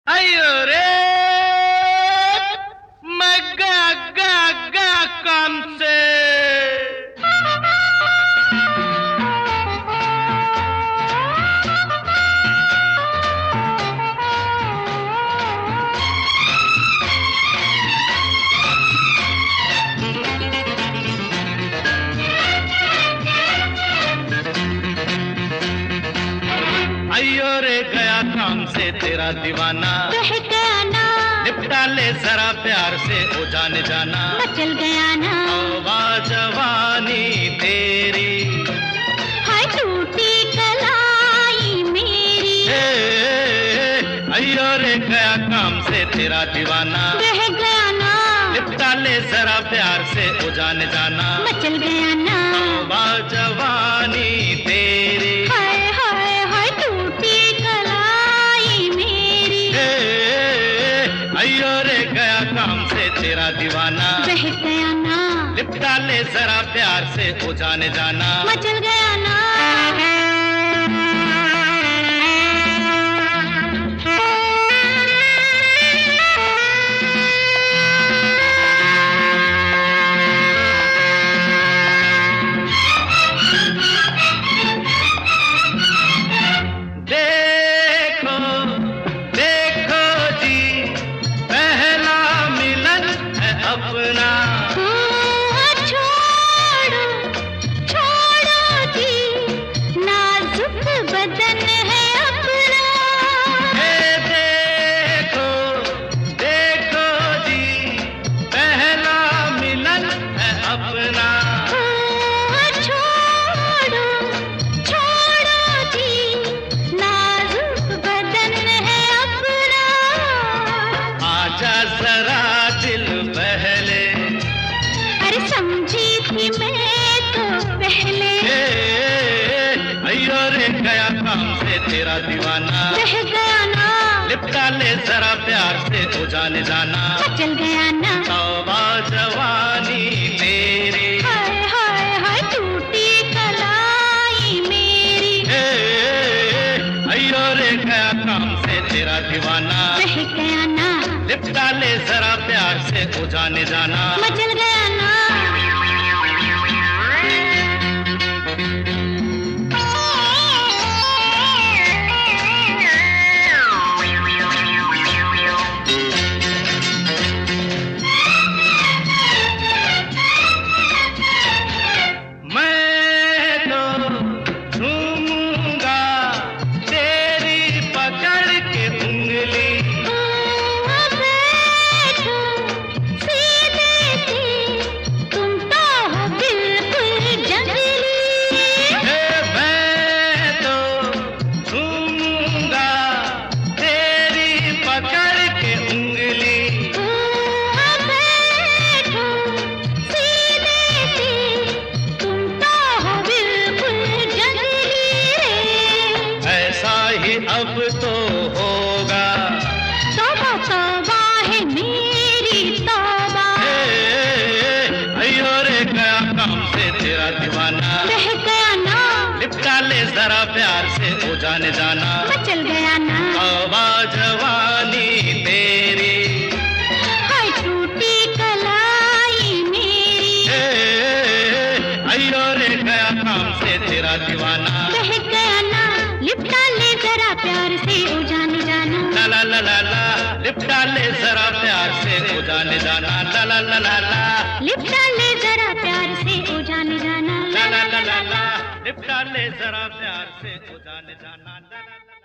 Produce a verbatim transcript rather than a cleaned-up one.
अयो रे मैं गा गा गा काम से अयो रे गया काम से तेरा दीवाना कह गया ना, निपटा ले जरा प्यार से ओ जाने जाना मचल गया ना, तौबा जवानी तेरी हाय टूटी कलाई मेरी। ए, अयो रे गया काम से तेरा दीवाना कह गया ना, निपटा ले जरा प्यार से ओ जाने जाना मचल गया ना, तौबा जवानी तेरी हाय हाय हाय टूटी कलाई मेरी। अयो रे गया काम से तेरा दीवाना कह गया ना, निपटा ले जरा प्यार से ओ जाने जाना मचल गया ना। देखो देखो जी पहला मिलन है अपना छोड़ो छोड़ो जी, नाजुक बदन है अपना। ए देखो देखो जी पहला मिलन है अपना छोड़ो छोड़ो जी, नाजुक बदन है अपना। आजा जरा दिल बहले अरे समझी थी मैं तो पहले। अयो रे गया काम से तेरा दीवाना कह गया ना, लिपटा ले जरा प्यार से ओ जाने जाना मचल गया ना, तौबा जवानी तेरी हाय हाय हाय टूटी कलाई मेरी। अयो रे गया काम से तेरा दीवाना कह गया ना, लिपटा ले जरा प्यार से ओ जाने जाना मचल गया ना। मैं तो झूमूंगा तेरी पकड़ के उंगली बैठो सीधे से, तुम तो हो बिल्कुल जंगली। मैं तो झूमूंगा तेरी पकड़ के उंगली बैठो सीधे से, तुम तो हो बिल्कुल जंगली रे। ऐसा ही अब तो होगा तौबा तौबा है मेरी तौबा। अयो रे गया काम से तेरा दीवाना कह गया ना, लिपटा ले जरा प्यार से ओ जाने जाना मचल गया ना, तौबा जवानी तेरी हाय टूटी कलाई मेरी। अयो रे गया काम से तेरा दीवाना कह गया ना, लिपटा ले जरा प्यार से ओ जाने जाना। ला ला ला ला ला लिपटा ले जरा प्यार से ओ जाने जाना ला ला ला ला ला लिपटा ले जरा प्यार से ओ जाने जाना। ला ला ला ला ला लिपटा ले जरा प्यार से ओ जाने जाना ला ला ला